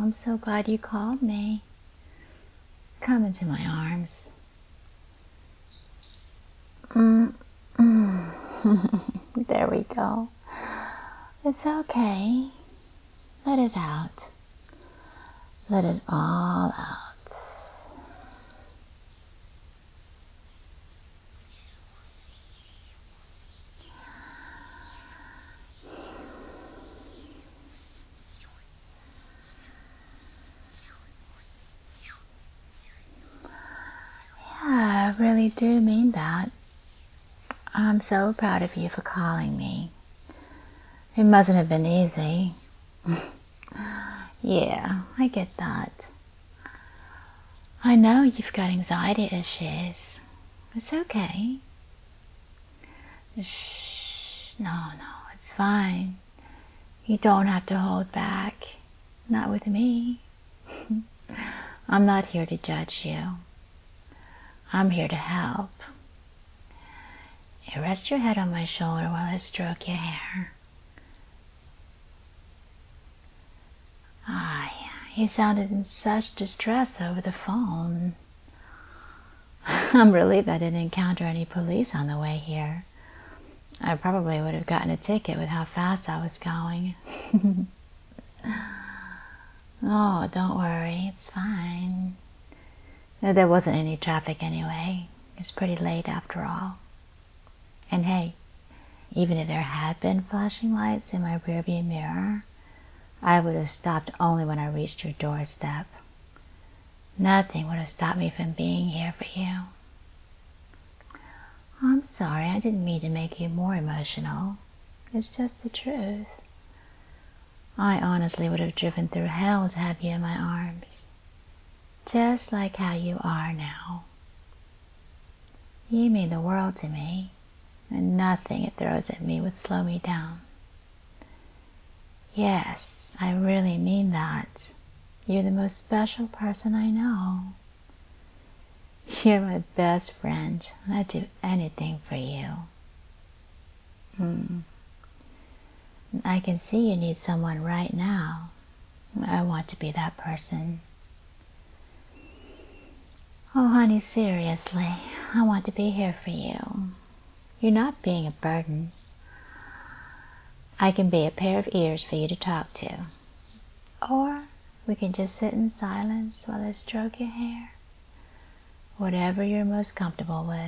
I'm so glad you called me. Come into my arms. There we go. It's okay. Let it out. Let it all out. Yeah, I really do mean that. I'm so proud of you for calling me. It mustn't have been easy. Yeah, I get that. I know you've got anxiety issues. It's okay. Shh. No, it's fine. You don't have to hold back. Not with me. I'm not here to judge you. I'm here to help. You rest your head on my shoulder while I stroke your hair. You sounded in such distress over the phone. I'm relieved I didn't encounter any police on the way here. I probably would have gotten a ticket with how fast I was going. Oh, don't worry, it's fine. There wasn't any traffic anyway. It's pretty late after all. And hey, even if there had been flashing lights in my rearview mirror, I would have stopped only when I reached your doorstep. Nothing would have stopped me from being here for you. I'm sorry, I didn't mean to make you more emotional. It's just the truth. I honestly would have driven through hell to have you in my arms. Just like how you are now. You mean the world to me, and nothing it throws at me would slow me down. Yes, I really mean that. You're the most special person I know. You're my best friend. I'd do anything for you. I can see you need someone right now. I want to be that person. Oh, honey, seriously, I want to be here for you. You're not being a burden. I can be a pair of ears for you to talk to. Or we can just sit in silence while I stroke your hair. Whatever you're most comfortable with.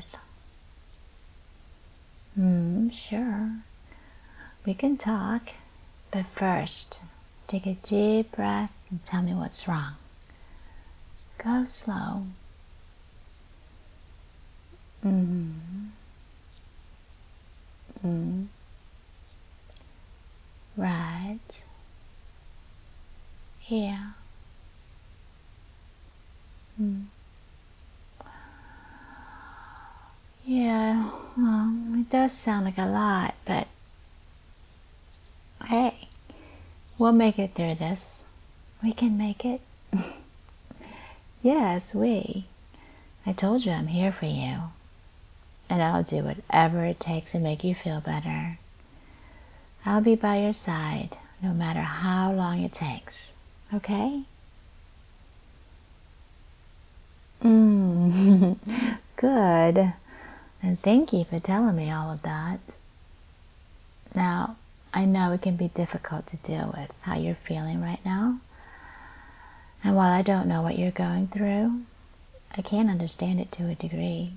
Sure. We can talk, but first, take a deep breath and tell me what's wrong. Go slow. Right. Here. Yeah, it does sound like a lot, but hey, we'll make it through this. We can make it. Yes, I told you I'm here for you. And I'll do whatever it takes to make you feel better. I'll be by your side, no matter how long it takes. Okay? Good. And thank you for telling me all of that. Now, I know it can be difficult to deal with how you're feeling right now. And while I don't know what you're going through, I can understand it to a degree.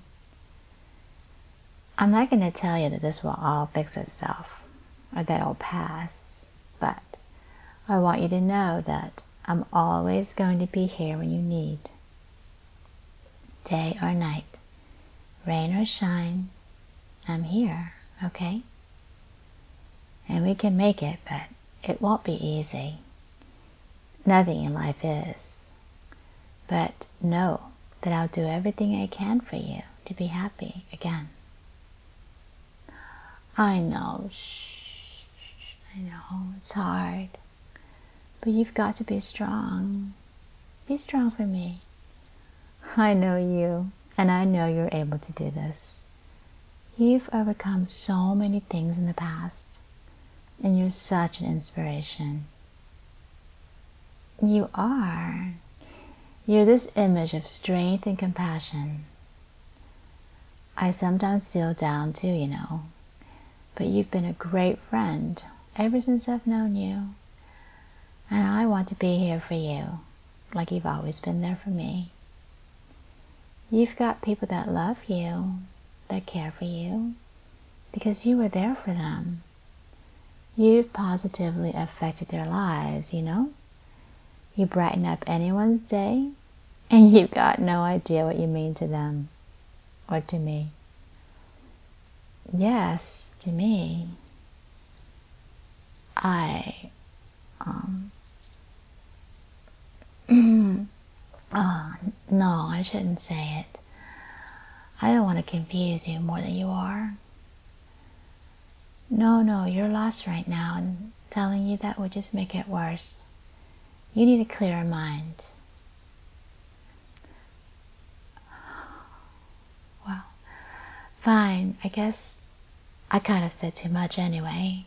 I'm not going to tell you that this will all fix itself, or that it'll pass, but I want you to know that I'm always going to be here when you need. Day or night, rain or shine, I'm here, okay? And we can make it, but it won't be easy. Nothing in life is. But know that I'll do everything I can for you to be happy again. I know, I know, it's hard. But you've got to be strong. Be strong for me. I know you, and I know you're able to do this. You've overcome so many things in the past, and you're such an inspiration. You are. You're this image of strength and compassion. I sometimes feel down too, you know. But you've been a great friend ever since I've known you. And I want to be here for you, like you've always been there for me. You've got people that love you, that care for you, because you were there for them. You've positively affected their lives, you know? You brighten up anyone's day, and you've got no idea what you mean to them or to me. Yes, to me. No, I shouldn't say it. I don't want to confuse you more than you are. No, you're lost right now, and telling you that would just make it worse. You need a clearer mind. Well, fine, I guess I kind of said too much anyway.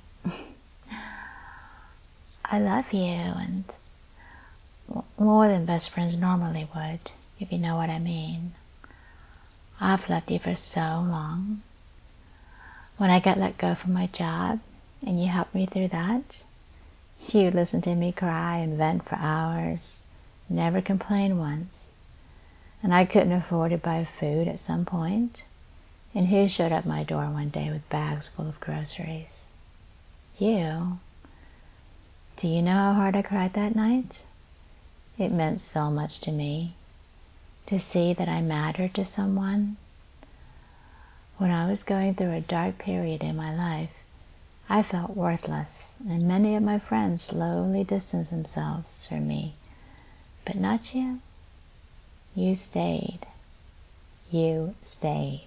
I love you, and more than best friends normally would, if you know what I mean. I've loved you for so long. When I got let go from my job, and you helped me through that, you listened to me cry and vent for hours, never complained once. And I couldn't afford to buy food at some point, and who showed up my door one day with bags full of groceries? You. Do you know how hard I cried that night? It meant so much to me, to see that I mattered to someone. When I was going through a dark period in my life, I felt worthless, and many of my friends slowly distanced themselves from me. But not you. You stayed. You stayed.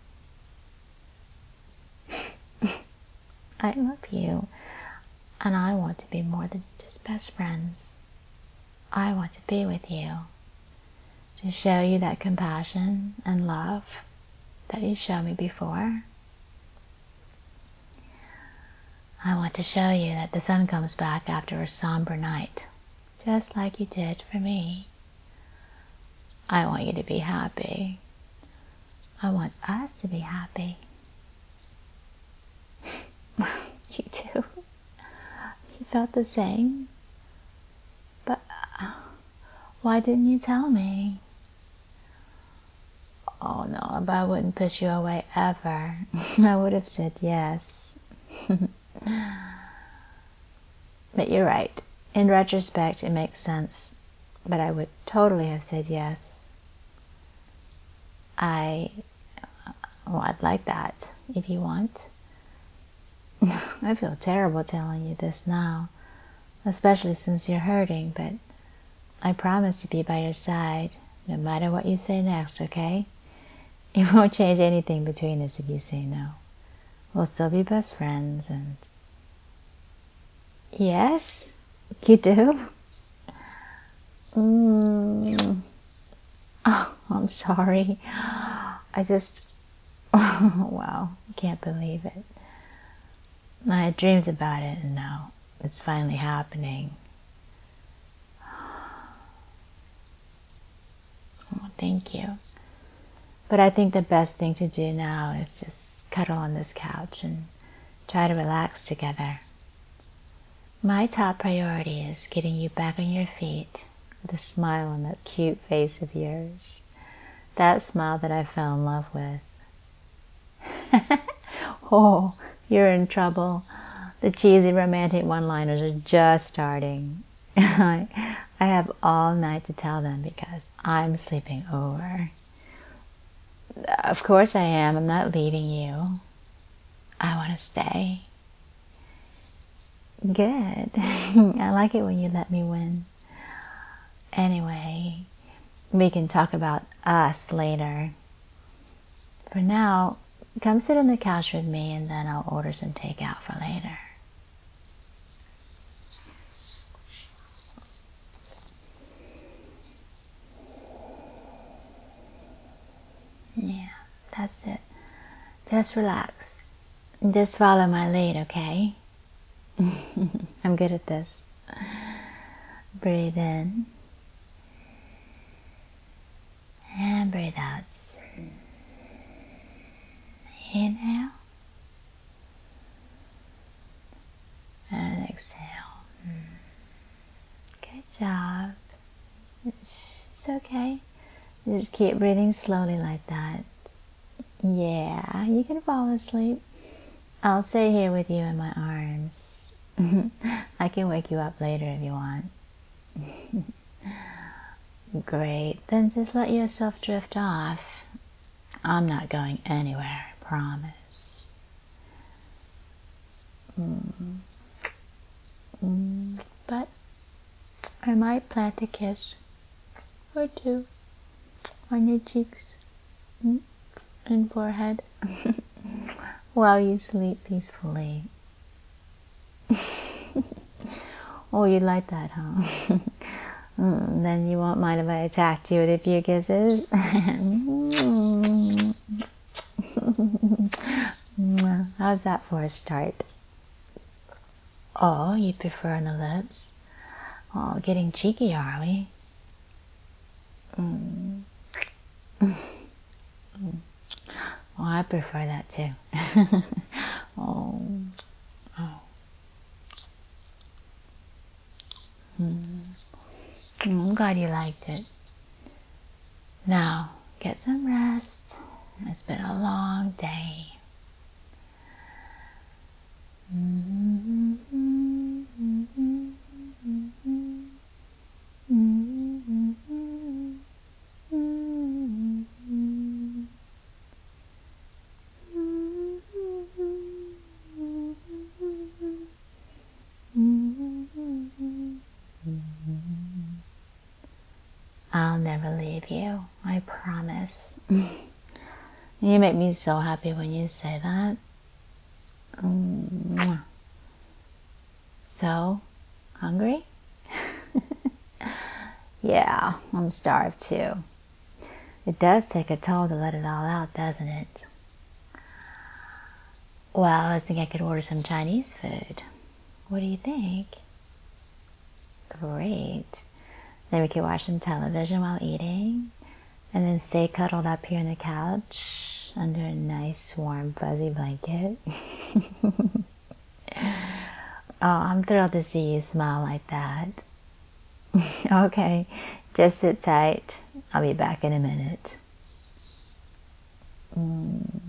I love you, and I want to be more than just best friends. I want to be with you, to show you that compassion and love that you showed me before. I want to show you that the sun comes back after a somber night, just like you did for me. I want you to be happy. I want us to be happy. You too. You felt the same? But why didn't you tell me? Oh no, but I wouldn't push you away ever. I would have said yes. But you're right. In retrospect, it makes sense. But I would totally have said yes. I'd like that, if you want. I feel terrible telling you this now, especially since you're hurting, but I promise to be by your side, no matter what you say next, okay? It won't change anything between us if you say no. We'll still be best friends, and... Yes? You do? Oh, I'm sorry. I just... Wow, I can't believe it. I had dreams about it, and now it's finally happening. Oh, thank you. But I think the best thing to do now is just cuddle on this couch and try to relax together. My top priority is getting you back on your feet with a smile on that cute face of yours. That smile that I fell in love with. Oh, you're in trouble. The cheesy romantic one-liners are just starting. I have all night to tell them because I'm sleeping over. Of course I am. I'm not leaving you. I want to stay. Good. I like it when you let me win. Anyway, we can talk about us later. For now, come sit on the couch with me and then I'll order some takeout for later. Yeah, that's it. Just relax. Just follow my lead, okay? I'm good at this. Breathe in and breathe out. Inhale and exhale. Good job. It's okay. Just keep breathing slowly like that. Yeah, you can fall asleep. I'll stay here with you in my arms. I can wake you up later if you want. Great. Then just let yourself drift off. I'm not going anywhere, I promise. But I might plant a kiss or two on your cheeks and forehead while you sleep peacefully. Oh, you like that, huh? Then you won't mind if I attacked you with a few kisses. How's that for a start? Oh, you prefer on the lips? Oh, getting cheeky, are we? Oh, I prefer that too. Oh. I'm glad you liked it. Now, get some rest. It's been a long day. I'll never leave you, I promise. You make me so happy when you say that. So, hungry? Yeah, I'm starved too. It does take a toll to let it all out, doesn't it? Well, I was thinking I could order some Chinese food. What do you think? Great. Then we could watch some television while eating, and then stay cuddled up here on the couch under a nice, warm, fuzzy blanket. Oh, I'm thrilled to see you smile like that. Okay, just sit tight. I'll be back in a minute.